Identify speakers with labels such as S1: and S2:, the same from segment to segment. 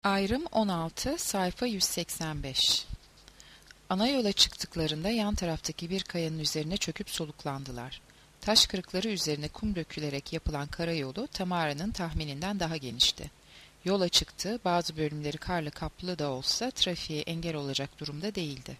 S1: Ayrım 16, sayfa 185. Ana yola çıktıklarında yan taraftaki bir kayanın üzerine çöküp soluklandılar. Taş kırıkları üzerine kum dökülerek yapılan karayolu Tamara'nın tahmininden daha genişti. Yola çıktı, bazı bölümleri karla kaplı da olsa trafiğe engel olacak durumda değildi.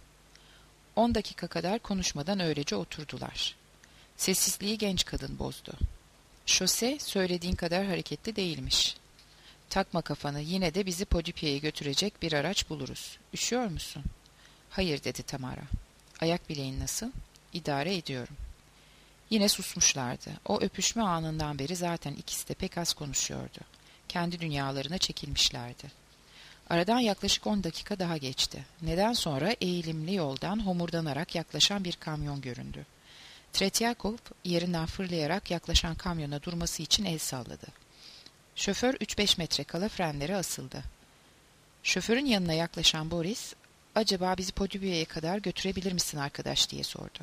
S1: 10 dakika kadar konuşmadan öylece oturdular. Sessizliği genç kadın bozdu. Şose söylediğin kadar hareketli değilmiş. Takma kafanı, yine de bizi Podipya'ya götürecek bir araç buluruz. Üşüyor musun? Hayır dedi Tamara. Ayak bileğin nasıl? İdare ediyorum. Yine susmuşlardı. O öpüşme anından beri zaten ikisi de pek az konuşuyordu. Kendi dünyalarına çekilmişlerdi. Aradan yaklaşık 10 dakika daha geçti. Neden sonra eğilimli yoldan homurdanarak yaklaşan bir kamyon göründü. Tretyakov yerinden fırlayarak yaklaşan kamyona durması için el salladı. Şoför 3-5 metre kala frenlere asıldı. Şoförün yanına yaklaşan Boris, "Acaba bizi Podipya'ya kadar götürebilir misin arkadaş?" diye sordu.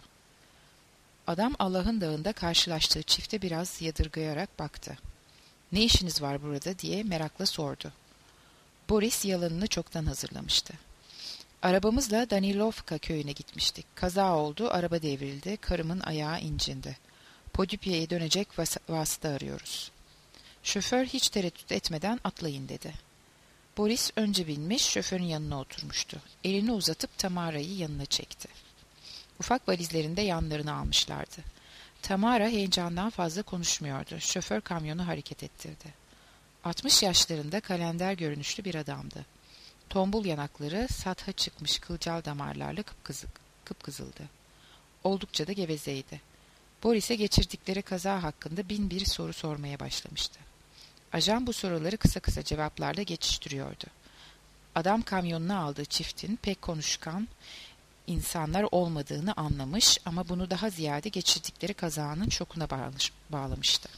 S1: Adam Allah'ın dağında karşılaştığı çifte biraz yadırgayarak baktı. "Ne işiniz var burada?" diye merakla sordu. Boris yalanını çoktan hazırlamıştı. "Arabamızla Danilovka köyüne gitmiştik. Kaza oldu, araba devrildi, karımın ayağı incindi. Podipya'ya dönecek vasıta arıyoruz." Şoför hiç tereddüt etmeden atlayın dedi. Boris önce binmiş, şoförün yanına oturmuştu. Elini uzatıp Tamara'yı yanına çekti. Ufak valizlerini de yanlarına almışlardı. Tamara heyecandan fazla konuşmuyordu. Şoför kamyonu hareket ettirdi. 60 yaşlarında kalender görünüşlü bir adamdı. Tombul yanakları satha çıkmış kılcal damarlarla kıpkızıldı. Oldukça da gevezeydi. Boris'e geçirdikleri kaza hakkında bin bir soru sormaya başlamıştı. Ajan bu soruları kısa kısa cevaplarla geçiştiriyordu. Adam kamyonuna aldığı çiftin pek konuşkan insanlar olmadığını anlamış ama bunu daha ziyade geçirdikleri kazanın şokuna bağlamıştı.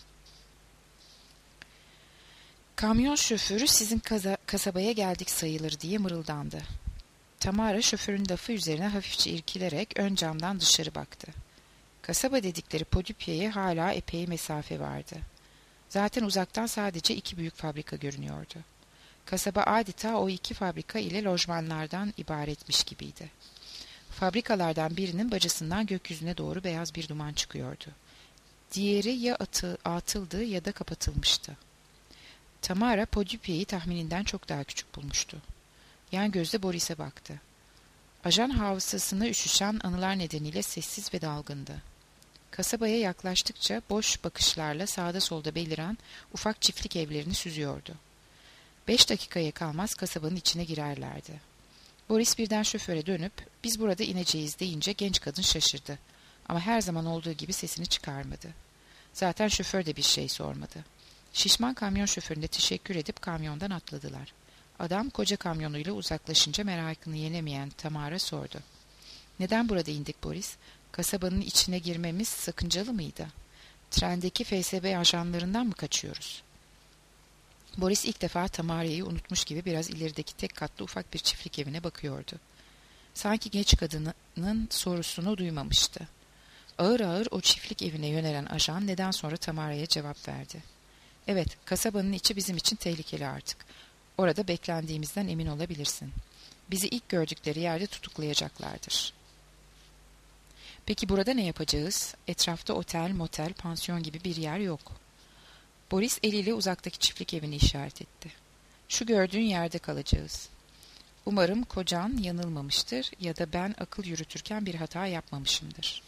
S1: "Kamyon şoförü sizin kasabaya geldik sayılır" diye mırıldandı. Tamara şoförün lafı üzerine hafifçe irkilerek ön camdan dışarı baktı. Kasaba dedikleri Podipya'ya hala epey mesafe vardı. Zaten uzaktan sadece 2 büyük fabrika görünüyordu. Kasaba adeta o 2 fabrika ile lojmanlardan ibaretmiş gibiydi. Fabrikalardan birinin bacasından gökyüzüne doğru beyaz bir duman çıkıyordu. Diğeri ya atıldı ya da kapatılmıştı. Tamara Podipya'yı tahmininden çok daha küçük bulmuştu. Yan gözle Boris'e baktı. Ajan hafızasına üşüşen anılar nedeniyle sessiz ve dalgındı. Kasabaya yaklaştıkça boş bakışlarla sağda solda beliren ufak çiftlik evlerini süzüyordu. 5 dakikaya kalmaz kasabanın içine girerlerdi. Boris birden şoföre dönüp "Biz burada ineceğiz" deyince genç kadın şaşırdı. Ama her zaman olduğu gibi sesini çıkarmadı. Zaten şoför de bir şey sormadı. Şişman kamyon şoförüne teşekkür edip kamyondan atladılar. Adam koca kamyonuyla uzaklaşınca merakını yenemeyen Tamara sordu. "Neden burada indik Boris? Kasabanın içine girmemiz sakıncalı mıydı? Trendeki FSB ajanlarından mı kaçıyoruz?" Boris ilk defa Tamara'yı unutmuş gibi biraz ilerideki tek katlı ufak bir çiftlik evine bakıyordu. Sanki genç kadının sorusunu duymamıştı. Ağır ağır o çiftlik evine yönelen ajan neden sonra Tamara'ya cevap verdi. "Evet, kasabanın içi bizim için tehlikeli artık. Orada beklendiğimizden emin olabilirsin. Bizi ilk gördükleri yerde tutuklayacaklardır." "Peki burada ne yapacağız? Etrafta otel, motel, pansiyon gibi bir yer yok." Boris eliyle uzaktaki çiftlik evini işaret etti. "Şu gördüğün yerde kalacağız. Umarım kocan yanılmamıştır ya da ben akıl yürütürken bir hata yapmamışımdır."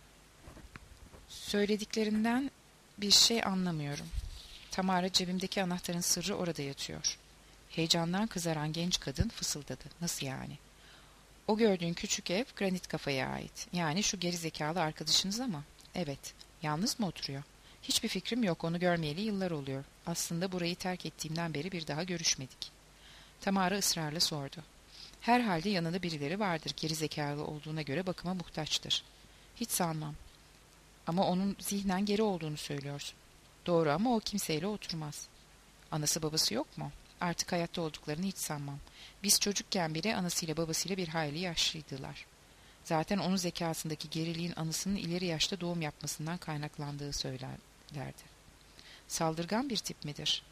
S1: "Söylediklerinden bir şey anlamıyorum." Tamara, "Cebimdeki anahtarın sırrı orada yatıyor." Heyecandan kızaran genç kadın fısıldadı. "Nasıl yani?" "O gördüğün küçük ev Granit Kafa'ya ait. Yani şu gerizekalı arkadaşınız ama." "Evet." "Yalnız mı oturuyor?" "Hiçbir fikrim yok, onu görmeyeli yıllar oluyor. Aslında burayı terk ettiğimden beri bir daha görüşmedik." Tamara ısrarla sordu. "Herhalde yanında birileri vardır. Gerizekalı olduğuna göre bakıma muhtaçtır." "Hiç sanmam." "Ama onun zihnen geri olduğunu söylüyorsun." "Doğru ama o kimseyle oturmaz." "Anası babası yok mu?" "Artık hayatta olduklarını hiç sanmam. Biz çocukken bile anasıyla babasıyla bir hayli yaşlıydılar. Zaten onun zekasındaki geriliğin anısının ileri yaşta doğum yapmasından kaynaklandığı söylerlerdi." "Saldırgan bir tip midir?"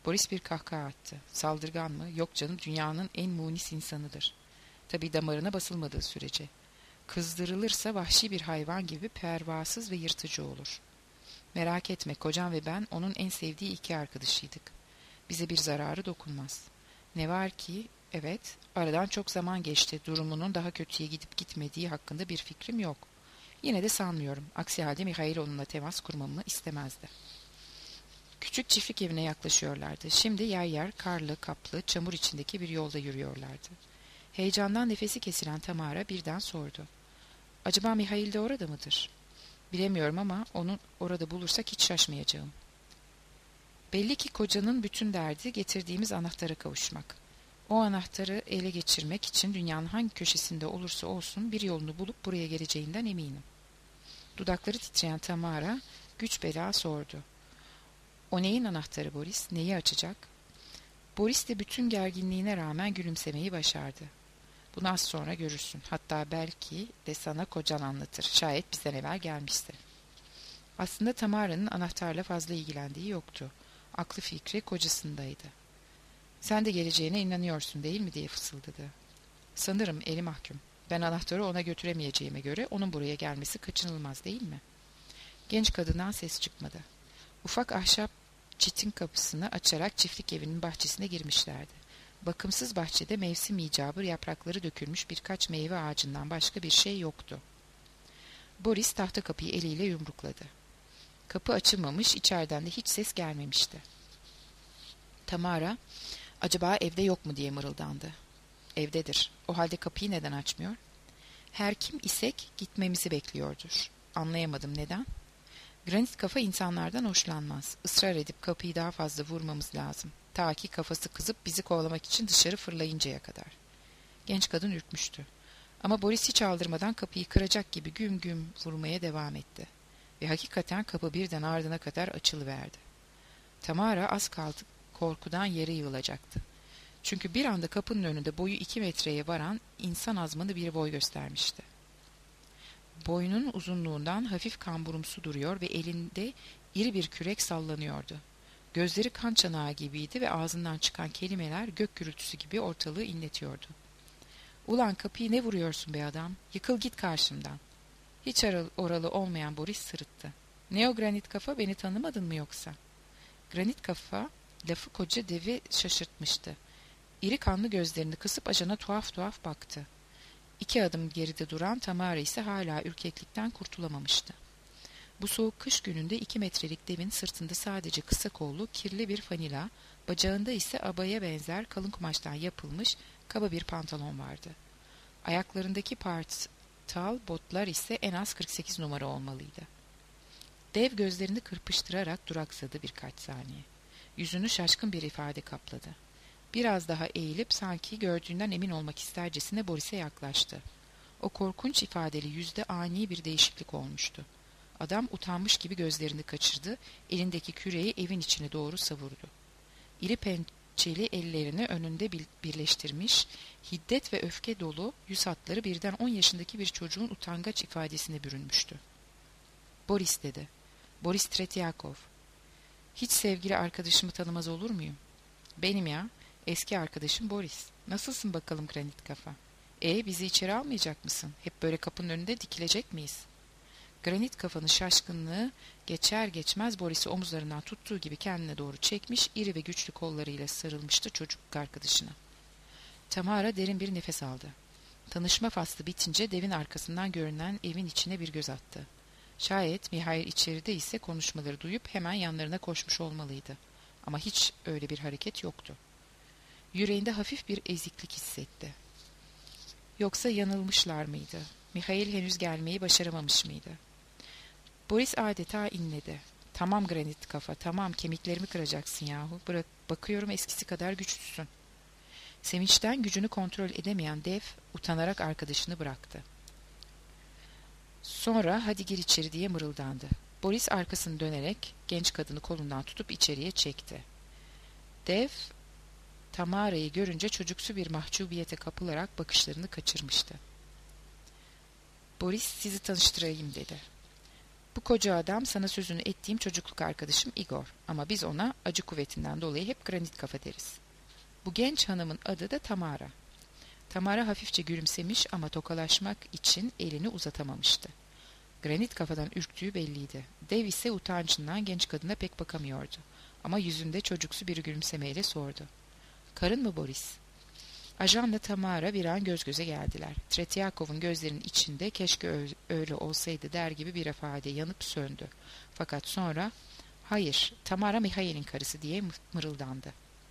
S1: Boris bir kahkaha attı. Saldırgan mı? Yok canım, dünyanın en munis insanıdır. Tabii damarına basılmadığı sürece. Kızdırılırsa vahşi bir hayvan gibi pervasız ve yırtıcı olur. Merak etme, kocam ve ben onun en sevdiği iki arkadaşıydık. Bize bir zararı dokunmaz. Ne var ki, evet, aradan çok zaman geçti. Durumunun daha kötüye gidip gitmediği hakkında bir fikrim yok. Yine de sanmıyorum. Aksi halde Mihail onunla temas kurmamı istemezdi. Küçük çiftlik evine yaklaşıyorlardı. Şimdi yer yer karlı, kaplı, çamur içindeki bir yolda yürüyorlardı. Heyecandan nefesi kesilen Tamara birden sordu. Acaba Mihail de orada mıdır? Bilemiyorum ama onu orada bulursak hiç şaşmayacağım. Belli ki kocanın bütün derdi getirdiğimiz anahtara kavuşmak. O anahtarı ele geçirmek için dünyanın hangi köşesinde olursa olsun bir yolunu bulup buraya geleceğinden eminim. Dudakları titreyen Tamara güç bela sordu. O neyin anahtarı Boris? Neyi açacak? Boris de bütün gerginliğine rağmen gülümsemeyi başardı. Bunu az sonra görürsün. Hatta belki de sana kocan anlatır. Şayet bizden evvel gelmişse. Aslında Tamara'nın anahtarla fazla ilgilendiği yoktu. Aklı fikri kocasındaydı. Sen de geleceğine inanıyorsun değil mi diye fısıldadı. Sanırım eli mahkum. Ben anahtarı ona götüremeyeceğime göre onun buraya gelmesi kaçınılmaz değil mi? Genç kadından ses çıkmadı. Ufak ahşap çitin kapısını açarak çiftlik evinin bahçesine girmişlerdi. Bakımsız bahçede mevsim icabı yaprakları dökülmüş birkaç meyve ağacından başka bir şey yoktu. Boris tahta kapıyı eliyle yumrukladı. Kapı açılmamış, içeriden de hiç ses gelmemişti. Tamara, acaba evde yok mu diye mırıldandı. Evdedir. O halde kapıyı neden açmıyor? Her kim isek gitmemizi bekliyordur. Anlayamadım neden? Granit kafa insanlardan hoşlanmaz. Israr edip kapıyı daha fazla vurmamız lazım. Ta ki kafası kızıp bizi kovalamak için dışarı fırlayıncaya kadar. Genç kadın ürkmüştü. Ama Boris hiç aldırmadan kapıyı kıracak gibi güm güm vurmaya devam etti. Ve hakikaten kapı birden ardına kadar açılıverdi. Tamara az kaldı korkudan yere yığılacaktı. Çünkü bir anda kapının önünde boyu 2 metreye varan insan azmanı bir boy göstermişti. Boynunun uzunluğundan hafif kamburumsu duruyor ve elinde iri bir kürek sallanıyordu. Gözleri kan çanağı gibiydi ve ağzından çıkan kelimeler gök gürültüsü gibi ortalığı inletiyordu. ''Ulan kapıyı ne vuruyorsun be adam? Yıkıl git karşımdan.'' Hiç oralı olmayan Boris sırıttı. ''Ne o granit kafa, beni tanımadın mı yoksa?'' Granit kafa lafı koca devi şaşırtmıştı. İri kanlı gözlerini kısıp ajana tuhaf tuhaf baktı. 2 adım geride duran Tamara ise hala ürkeklikten kurtulamamıştı. Bu soğuk kış gününde 2 metrelik devin sırtında sadece kısa kollu, kirli bir fanila, bacağında ise abaya benzer kalın kumaştan yapılmış kaba bir pantolon vardı. Ayaklarındaki partal botlar ise en az 48 numara olmalıydı. Dev gözlerini kırpıştırarak duraksadı birkaç saniye. Yüzünü şaşkın bir ifade kapladı. Biraz daha eğilip sanki gördüğünden emin olmak istercesine Boris'e yaklaştı. O korkunç ifadeli yüzde ani bir değişiklik olmuştu. Adam utanmış gibi gözlerini kaçırdı, elindeki küreği evin içine doğru savurdu. İri pençeli ellerini önünde birleştirmiş, hiddet ve öfke dolu yüz hatları birden 10 yaşındaki bir çocuğun utangaç ifadesine bürünmüştü. ''Boris'' dedi. ''Boris Tretyakov. Hiç sevgili arkadaşımı tanımaz olur muyum?'' ''Benim ya, eski arkadaşım Boris. Nasılsın bakalım granit kafa? Bizi içeri almayacak mısın? Hep böyle kapının önünde dikilecek miyiz?'' Granit kafanın şaşkınlığı geçer geçmez Boris'i omuzlarından tuttuğu gibi kendine doğru çekmiş, iri ve güçlü kollarıyla sarılmıştı çocukluk arkadaşına. Tamara derin bir nefes aldı. Tanışma faslı bitince devin arkasından görünen evin içine bir göz attı. Şayet Mihail içeride ise konuşmaları duyup hemen yanlarına koşmuş olmalıydı. Ama hiç öyle bir hareket yoktu. Yüreğinde hafif bir eziklik hissetti. Yoksa yanılmışlar mıydı? Mihail henüz gelmeyi başaramamış mıydı? Boris adeta inledi. ''Tamam granit kafa, tamam, kemiklerimi kıracaksın yahu. Bakıyorum eskisi kadar güçlüsün.'' Sevinçten gücünü kontrol edemeyen dev utanarak arkadaşını bıraktı. Sonra ''Hadi gir içeri'' diye mırıldandı. Boris arkasını dönerek genç kadını kolundan tutup içeriye çekti. Dev Tamara'yı görünce çocuksu bir mahcubiyete kapılarak bakışlarını kaçırmıştı. ''Boris, sizi tanıştırayım'' dedi. Bu koca adam sana sözünü ettiğim çocukluk arkadaşım Igor. Ama biz ona acı kuvvetinden dolayı hep granit kafa deriz. Bu genç hanımın adı da Tamara. Tamara hafifçe gülümsemiş ama tokalaşmak için elini uzatamamıştı. Granit kafadan ürktüğü belliydi. Dev ise utancından genç kadına pek bakamıyordu. Ama yüzünde çocuksu bir gülümsemeyle sordu. Karın mı Boris? Ajanla Tamara bir an göz göze geldiler. Tretyakov'un gözlerinin içinde keşke öyle olsaydı der gibi bir ifade yanıp söndü. Fakat sonra hayır, Tamara Mihail'in karısı diye mırıldandı.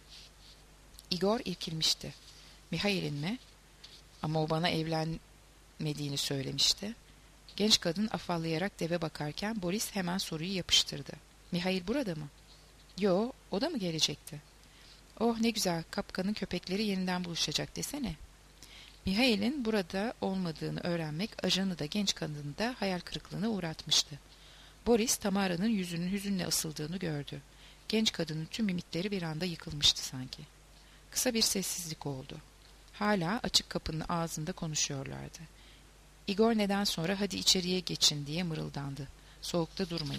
S1: Igor irkilmişti. Mihail'in mi? Ama o bana evlenmediğini söylemişti. Genç kadın afallayarak deve bakarken Boris hemen soruyu yapıştırdı. Mihail burada mı? Yo, o da mı gelecekti? Oh ne güzel, Kapkan'ın köpekleri yeniden buluşacak desene. Mihail'in burada olmadığını öğrenmek ajanı da genç kadını da hayal kırıklığına uğratmıştı. Boris, Tamara'nın yüzünün hüzünle asıldığını gördü. Genç kadının tüm mimikleri bir anda yıkılmıştı sanki. Kısa bir sessizlik oldu. Hala açık kapının ağzında konuşuyorlardı. Igor neden sonra hadi içeriye geçin diye mırıldandı. Soğukta durmayın.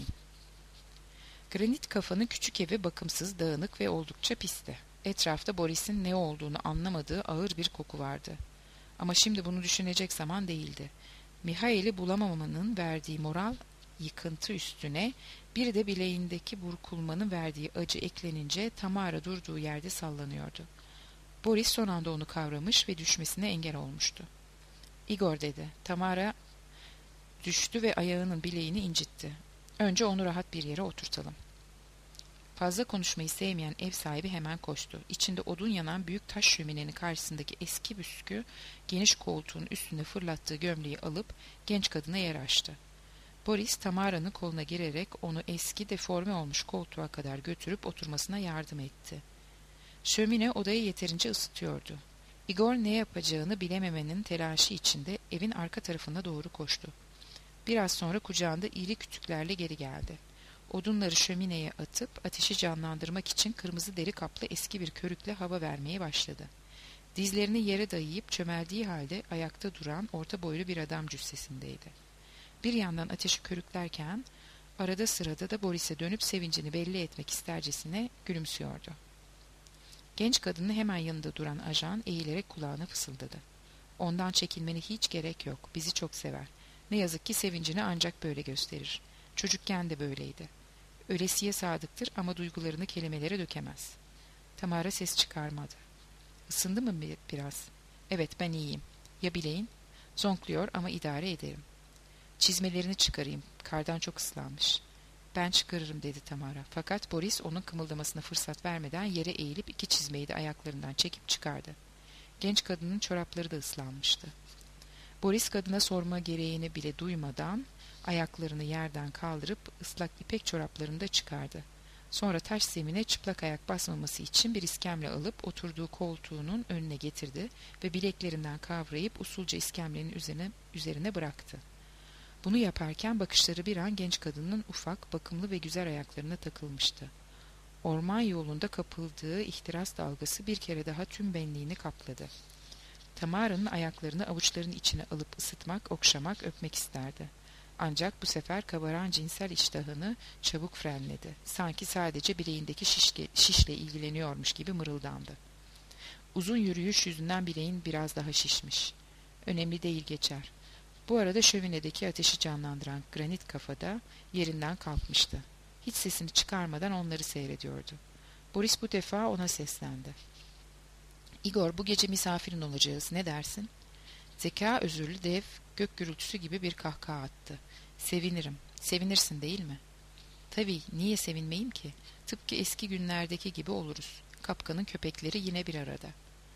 S1: Granit kafanın küçük evi bakımsız, dağınık ve oldukça pisti. Etrafta Boris'in ne olduğunu anlamadığı ağır bir koku vardı. Ama şimdi bunu düşünecek zaman değildi. Mihail'i bulamamanın verdiği moral yıkıntı üstüne bir de bileğindeki burkulmanın verdiği acı eklenince Tamara durduğu yerde sallanıyordu. Boris son anda onu kavramış ve düşmesine engel olmuştu. Igor dedi. Tamara düştü ve ayağının bileğini incitti. Önce onu rahat bir yere oturtalım. Fazla konuşmayı sevmeyen ev sahibi hemen koştu. İçinde odun yanan büyük taş şöminenin karşısındaki eski büskü, geniş koltuğun üstüne fırlattığı gömleği alıp genç kadına yer açtı. Boris, Tamara'nın koluna girerek onu eski deforme olmuş koltuğa kadar götürüp oturmasına yardım etti. Şömine odayı yeterince ısıtıyordu. Igor ne yapacağını bilememenin telaşı içinde evin arka tarafına doğru koştu. Biraz sonra kucağında iri kütüklerle geri geldi. Odunları şömineye atıp ateşi canlandırmak için kırmızı deri kaplı eski bir körükle hava vermeye başladı. Dizlerini yere dayayıp çömeldiği halde ayakta duran orta boylu bir adam cüssesindeydi. Bir yandan ateşi körüklerken arada sırada da Boris'e dönüp sevincini belli etmek istercesine gülümsüyordu. Genç kadının hemen yanında duran ajan eğilerek kulağına fısıldadı. Ondan çekinmene hiç gerek yok. Bizi çok sever. Ne yazık ki sevincini ancak böyle gösterir. Çocukken de böyleydi. Ölesiye sadıktır ama duygularını kelimelere dökemez. Tamara ses çıkarmadı. Isındı mı biraz? Evet, ben iyiyim. Ya bileğin? Zonkluyor ama idare ederim. Çizmelerini çıkarayım. Kardan çok ıslanmış. Ben çıkarırım dedi Tamara. Fakat Boris onun kımıldamasına fırsat vermeden yere eğilip iki çizmeyi de ayaklarından çekip çıkardı. Genç kadının çorapları da ıslanmıştı. Boris kadına sorma gereğini bile duymadan ayaklarını yerden kaldırıp ıslak ipek çoraplarını da çıkardı. Sonra taş zemine çıplak ayak basmaması için bir iskemle alıp oturduğu koltuğunun önüne getirdi ve bileklerinden kavrayıp usulca iskemlenin üzerine bıraktı. Bunu yaparken bakışları bir an genç kadının ufak, bakımlı ve güzel ayaklarına takılmıştı. Orman yolunda kapıldığı ihtiras dalgası bir kere daha tüm benliğini kapladı. Tamara'nın ayaklarını avuçlarının içine alıp ısıtmak, okşamak, öpmek isterdi. Ancak bu sefer kabaran cinsel iştahını çabuk frenledi. Sanki sadece bileğindeki şişle ilgileniyormuş gibi mırıldandı. Uzun yürüyüş yüzünden bileğin biraz daha şişmiş. Önemli değil, geçer. Bu arada şöminedeki ateşi canlandıran granit kafada yerinden kalkmıştı. Hiç sesini çıkarmadan onları seyrediyordu. Boris bu defa ona seslendi. Igor, bu gece misafirin olacağız. Ne dersin? Zeka özürlü dev gök gürültüsü gibi bir kahkaha attı. Sevinirim. Sevinirsin değil mi? Tabii, niye sevinmeyeyim ki? Tıpkı eski günlerdeki gibi oluruz. Kapkanın köpekleri yine bir arada.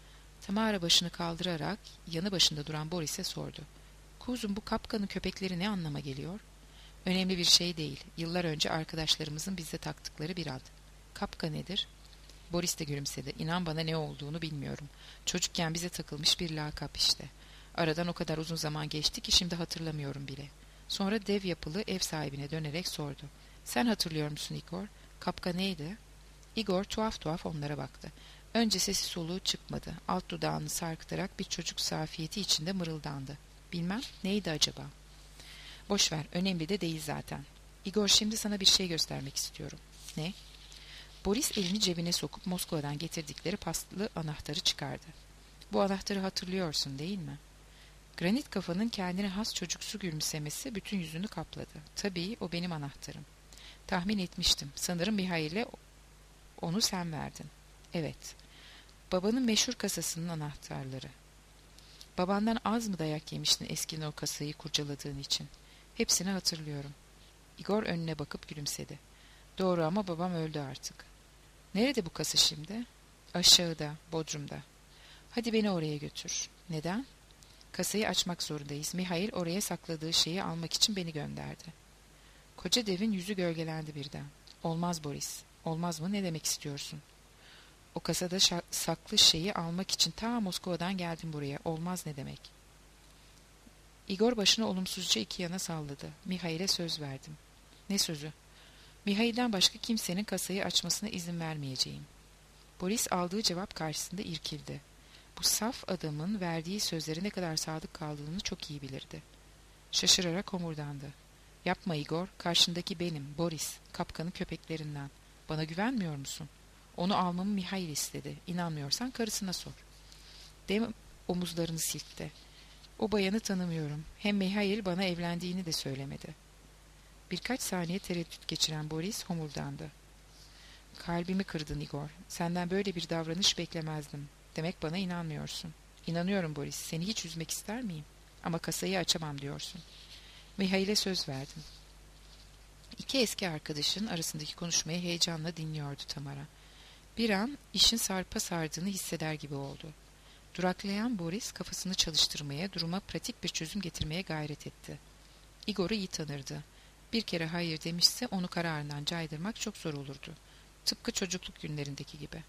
S1: Tamara başını kaldırarak yanı başında duran Boris'e sordu. Kuzum, bu Kapkanın köpekleri ne anlama geliyor? Önemli bir şey değil. Yıllar önce arkadaşlarımızın bize taktıkları bir ad. Kapka nedir? Boris de gülümsedi. İnan bana ne olduğunu bilmiyorum. Çocukken bize takılmış bir lakap işte. Aradan o kadar uzun zaman geçti ki şimdi hatırlamıyorum bile. Sonra dev yapılı ev sahibine dönerek sordu. Sen hatırlıyor musun Igor? Kapka neydi? Igor tuhaf tuhaf onlara baktı. Önce sesi soluğu çıkmadı. Alt dudağını sarkıtarak bir çocuk safiyeti içinde mırıldandı. Bilmem, neydi acaba? Boş ver, önemli de değil zaten. Igor, şimdi sana bir şey göstermek istiyorum. Ne? Boris elini cebine sokup Moskova'dan getirdikleri paslı anahtarı çıkardı. Bu anahtarı hatırlıyorsun değil mi? Granit kafanın kendine has çocuksu gülümsemesi bütün yüzünü kapladı. Tabii o benim anahtarım. Tahmin etmiştim. Sanırım Mihail'e onu sen verdin. Evet. Babanın meşhur kasasının anahtarları. Babandan az mı dayak yemiştin eskiden o kasayı kurcaladığın için? Hepsini hatırlıyorum. Igor önüne bakıp gülümsedi. Doğru ama babam öldü artık. Nerede bu kasa şimdi? Aşağıda, bodrumda. Hadi beni oraya götür. Neden? Kasayı açmak zorundayız. Mihail oraya sakladığı şeyi almak için beni gönderdi. Koca devin yüzü gölgelendi birden. Olmaz Boris. Olmaz mı? Ne demek istiyorsun? O kasada saklı şeyi almak için ta Moskova'dan geldim buraya. Olmaz ne demek? Igor başını olumsuzca iki yana salladı. Mihail'e söz verdim. Ne sözü? Mihail'den başka kimsenin kasayı açmasına izin vermeyeceğim. Boris aldığı cevap karşısında irkildi. Bu saf adamın verdiği sözlere ne kadar sadık kaldığını çok iyi bilirdi. Şaşırarak homurdandı. Yapma Igor, karşındaki benim, Boris, kapkanın köpeklerinden. Bana güvenmiyor musun? Onu almamı Mihail istedi. İnanmıyorsan karısına sor. Dev omuzlarını silkti. O bayanı tanımıyorum. Hem Mihail bana evlendiğini de söylemedi. Birkaç saniye tereddüt geçiren Boris homurdandı. Kalbimi kırdın Igor. Senden böyle bir davranış beklemezdim. Demek bana inanmıyorsun. İnanıyorum Boris. Seni hiç üzmek ister miyim? Ama kasayı açamam diyorsun. Mihail'e söz verdim. İki eski arkadaşın arasındaki konuşmayı heyecanla dinliyordu Tamara. Bir an işin sarpa sardığını hisseder gibi oldu. Duraklayan Boris kafasını çalıştırmaya, duruma pratik bir çözüm getirmeye gayret etti. Igor'u iyi tanırdı. Bir kere hayır demişse onu kararından caydırmak çok zor olurdu. Tıpkı çocukluk günlerindeki gibi.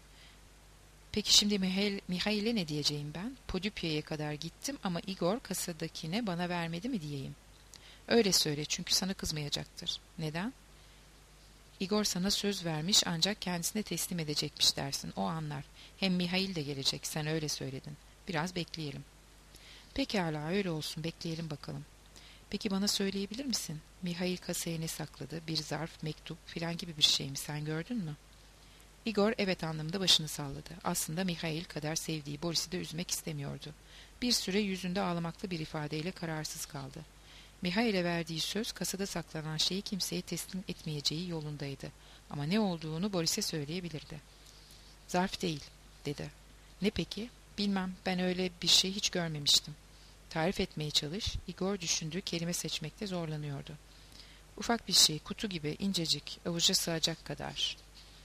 S1: Peki şimdi Mihail'e ne diyeceğim ben? Podüpya'ya kadar gittim ama Igor kasadakine bana vermedi mi diyeyim. Öyle söyle çünkü sana kızmayacaktır. Neden? Igor sana söz vermiş ancak kendisine teslim edecekmiş dersin. O anlar. Hem Mihail de gelecek. Sen öyle söyledin. Biraz bekleyelim. Pekala öyle olsun. Bekleyelim bakalım. Peki bana söyleyebilir misin? Mihail kasaya ne sakladı? Bir zarf, mektup filan gibi bir şey mi? Sen gördün mü? Igor evet anlamında başını salladı. Aslında Mihail kadar sevdiği Boris'i de üzmek istemiyordu. Bir süre yüzünde ağlamaklı bir ifadeyle kararsız kaldı. Mihail'e verdiği söz kasada saklanan şeyi kimseye teslim etmeyeceği yolundaydı. Ama ne olduğunu Boris'e söyleyebilirdi. Zarf değil, dedi. Ne peki? Bilmem, ben öyle bir şey hiç görmemiştim. Tarif etmeye çalış, Igor düşündüğü kelime seçmekte zorlanıyordu. Ufak bir şey, kutu gibi, incecik, avuca sığacak kadar.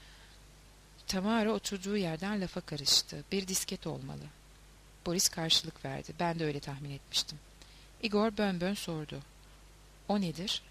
S1: Tamara oturduğu yerden lafa karıştı. Bir disket olmalı. Boris karşılık verdi. Ben de öyle tahmin etmiştim. Igor bön sordu. O nedir?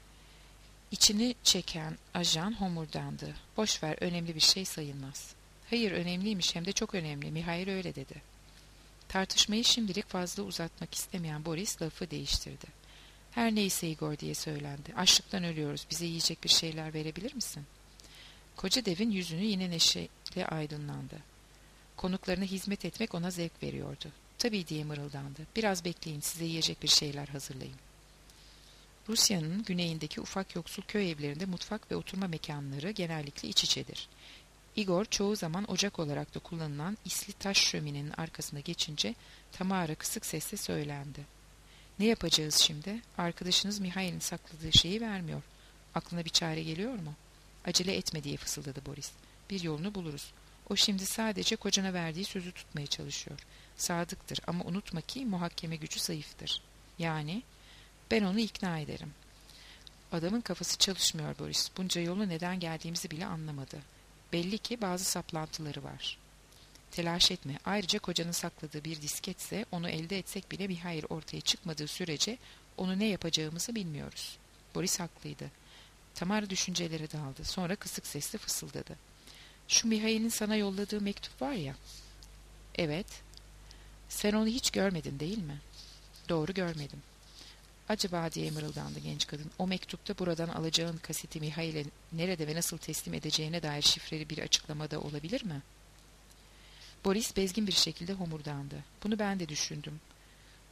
S1: İçini çeken ajan homurdandı. Boş ver, önemli bir şey sayılmaz. Hayır, önemliymiş, hem de çok önemli. Mihail öyle dedi. Tartışmayı şimdilik fazla uzatmak istemeyen Boris lafı değiştirdi. Her neyse Igor diye söylendi. Açlıktan ölüyoruz. Bize yiyecek bir şeyler verebilir misin? Koca devin yüzünü yine neşeyle aydınlandı. Konuklarına hizmet etmek ona zevk veriyordu. Tabii diye mırıldandı. Biraz bekleyin, size yiyecek bir şeyler hazırlayayım. Rusya'nın güneyindeki ufak yoksul köy evlerinde mutfak ve oturma mekanları genellikle iç içedir. Igor çoğu zaman ocak olarak da kullanılan isli taş şöminenin arkasına geçince Tamara kısık sesle söylendi. Ne yapacağız şimdi? Arkadaşınız Mihail'in sakladığı şeyi vermiyor. Aklına bir çare geliyor mu? Acele etme diye fısıldadı Boris. Bir yolunu buluruz. O şimdi sadece kocana verdiği sözü tutmaya çalışıyor. Sadıktır ama unutma ki muhakeme gücü zayıftır. Yani ben onu ikna ederim. Adamın kafası çalışmıyor Boris. Bunca yolu neden geldiğimizi bile anlamadı. Belli ki bazı saplantıları var. Telaş etme. Ayrıca kocanın sakladığı bir disketse onu elde etsek bile bir hayır ortaya çıkmadığı sürece onu ne yapacağımızı bilmiyoruz. Boris haklıydı. Tamara düşüncelere daldı. Sonra kısık sesle fısıldadı. Şu Mihail'in sana yolladığı mektup var ya. Evet. Sen onu hiç görmedin değil mi? Doğru görmedim. Acaba diye mırıldandı genç kadın. O mektupta buradan alacağın kaseti Mihail'e nerede ve nasıl teslim edeceğine dair şifreli bir açıklama da olabilir mi? Boris bezgin bir şekilde homurdandı. Bunu ben de düşündüm.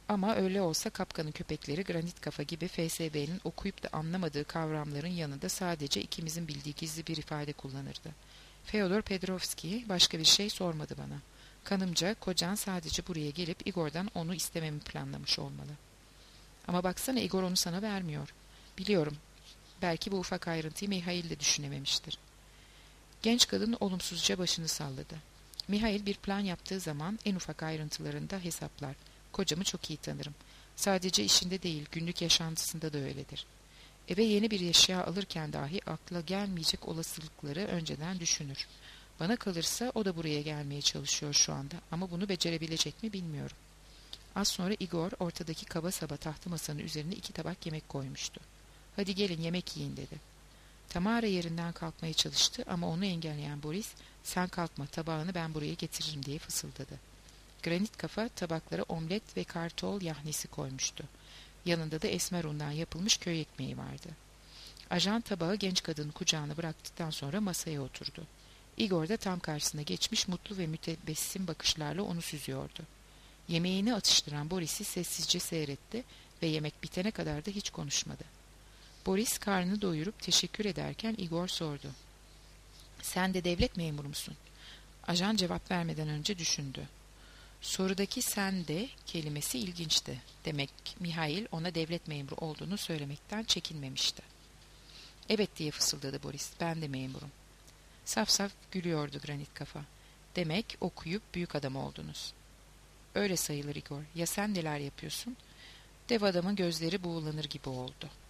S1: Ama öyle olsa Kafka'nın köpekleri Granit Kafa gibi FSB'nin okuyup da anlamadığı kavramların yanında sadece ikimizin bildiği gizli bir ifade kullanırdı. Fyodor Pedrovski başka bir şey sormadı bana. Kanımca kocan sadece buraya gelip Igor'dan onu istememi planlamış olmalı. Ama baksana Igor onu sana vermiyor. Biliyorum. Belki bu ufak ayrıntıyı Mihail de düşünememiştir. Genç kadın olumsuzca başını salladı. Mihail bir plan yaptığı zaman en ufak ayrıntılarında hesaplar. Kocamı çok iyi tanırım. Sadece işinde değil, günlük yaşantısında da öyledir. Eve yeni bir eşya alırken dahi akla gelmeyecek olasılıkları önceden düşünür. Bana kalırsa o da buraya gelmeye çalışıyor şu anda ama bunu becerebilecek mi bilmiyorum. Az sonra Igor ortadaki kaba saba tahtı masanın üzerine 2 tabak yemek koymuştu. Hadi gelin yemek yiyin dedi. Tamara yerinden kalkmaya çalıştı ama onu engelleyen Boris, sen kalkma tabağını ben buraya getiririm diye fısıldadı. Granit Kafa tabaklara omlet ve kartol yahnisi koymuştu. Yanında da esmer undan yapılmış köy ekmeği vardı. Ajan tabağı genç kadının kucağına bıraktıktan sonra masaya oturdu. Igor da tam karşısına geçmiş mutlu ve mütebessim bakışlarla onu süzüyordu. Yemeğini atıştıran Boris'i sessizce seyretti ve yemek bitene kadar da hiç konuşmadı. Boris karnını doyurup teşekkür ederken Igor sordu. Sen de devlet memuru musun? Ajan cevap vermeden önce düşündü. Sorudaki sen de kelimesi ilginçti. Demek Mihail ona devlet memuru olduğunu söylemekten çekinmemişti. Evet diye fısıldadı Boris. Ben de memurum. Saf saf gülüyordu Granit Kafa. Demek okuyup büyük adam oldunuz. Öyle sayılır Igor. Ya sen neler yapıyorsun? Dev adamın gözleri buğulanır gibi oldu.